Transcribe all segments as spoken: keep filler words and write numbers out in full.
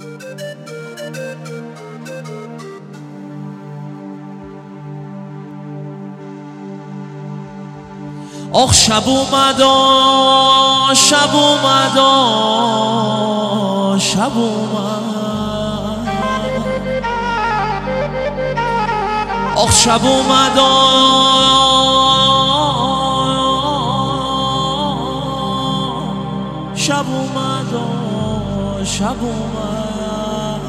آخ شب اومدا شب اومدا شب اومد آخ شب اومدا شب اومدا شب اومد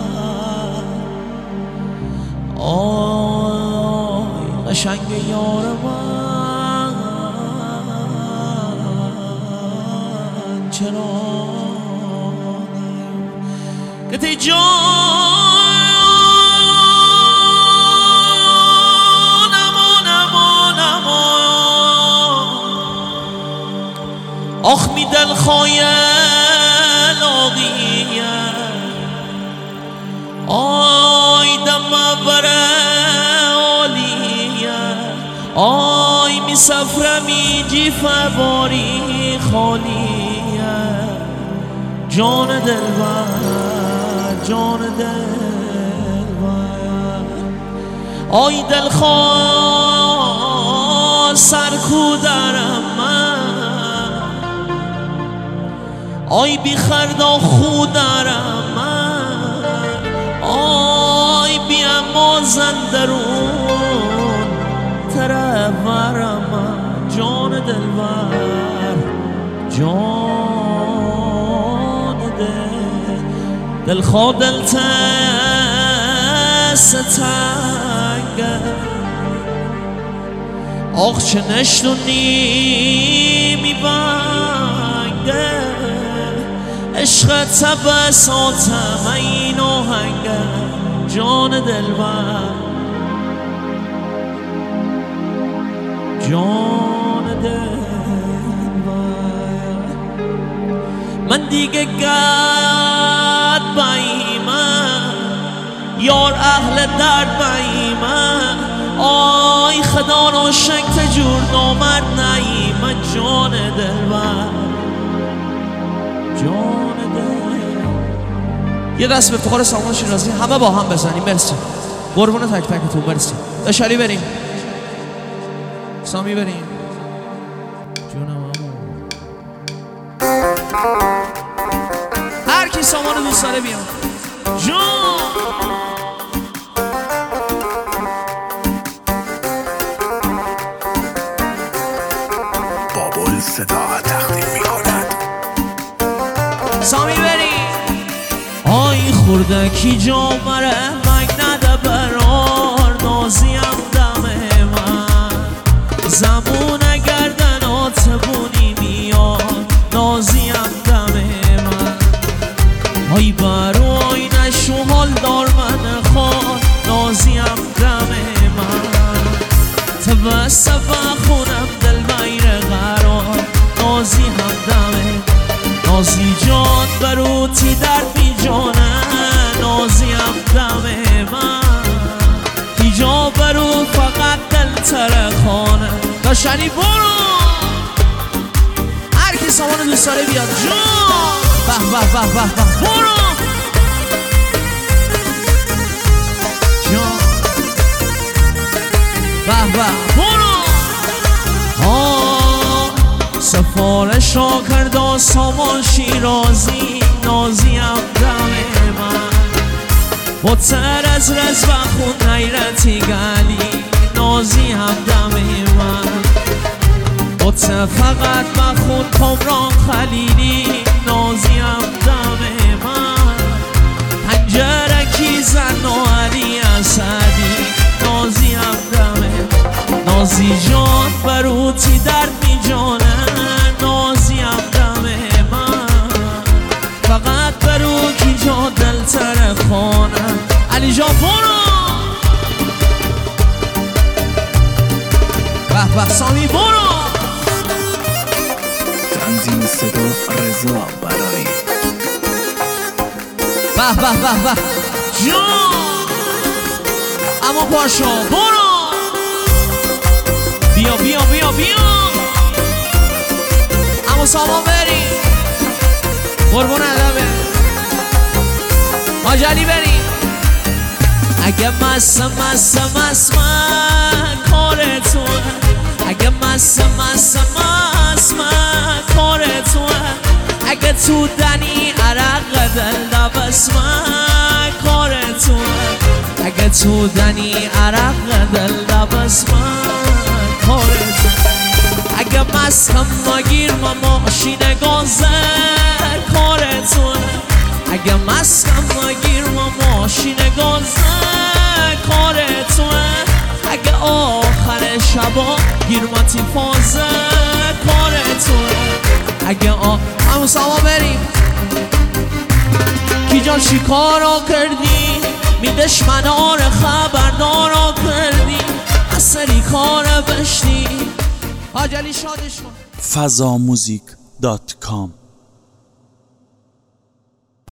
آی قشنگ یار من چرا گتی جانم نمانم آخ می دل خایل آقیه آی دم بره عالیه آی می سفرمی جیفه باری خالیه جان دلبر جان دلبر آی دلخواه سرکو درم من آی بی خردا خودرم من آی بی امازن درون ترورم من جان دلبر جان دلخواه دل ستنگه آخ چه نشتونی میبنگه عشق تبساتم این آهنگه جان دلبر جان دلبر من دیگه گرد بایمه یار اهل درد بایمه آی خدا رو شک تجور نامرد نایمه جان دلبر جان دلبر یه دست به افتخار سامان شیرازی همه با هم بزنیم مرسی قربون تک تکتون مرسی داشالی بریم سامی بریم جونم هر کی سامان رو دوست داره بیان جون بابل صدا تقدیم می کند سامی بریم آی خورده کی جامره مگ نده برار نازیم دم من زبون گردنات بونی میاد نازیم دم من آی برای نشو حال دار من خواه نازیم دم من تبسته بخونم دل بیر قرار نازی هم دم نازی جان بروتی در بی جانه نازی هم دم من پیجا برو فقط دل ترخانه داشتنی برو هر کی سامان دوست داره بیاد جان به به به به به برو جان به به برو آه سفارش را کرده سامان شیرازی نازی هم دم من با تر از رز و خون حیرتی گلی نازی هم دم من با تر فقط بخون کمران خلیلی نازی هم دم من پنجره کی زن و علی اسدی نازی هم دم نازی جان بروتی در می جانه نازی هم دم من فقط برو کی جا دل تر خانه علی جان برو به به سامی برو تنظیم صدا رضا برایی به به به به جان اما پاشا برو بیا بیا بیا بیا اما سامان بریم قربون ادبه آجالی بریم. اگه مست مست مست من کار تو، اگه مست مست مست من کار تو، اگه تو دنی عرق دل دبس من کار تو، اگه تو دنی عرق دل دبس من کار تو، اگه مسخم نگیر ما ماشین گازر کار تو، اگه مسخم نگیر ما ماشین گازر کار تو، اگه آخر شبا گیر ما تیفازه کار تو، اگه آ همون سوا بریم. کی جان چی کارا کردی می دشمنا رو خبردارا کردی اصلی کار بشتی آجلی شادش کن. فضاموزیک دات کام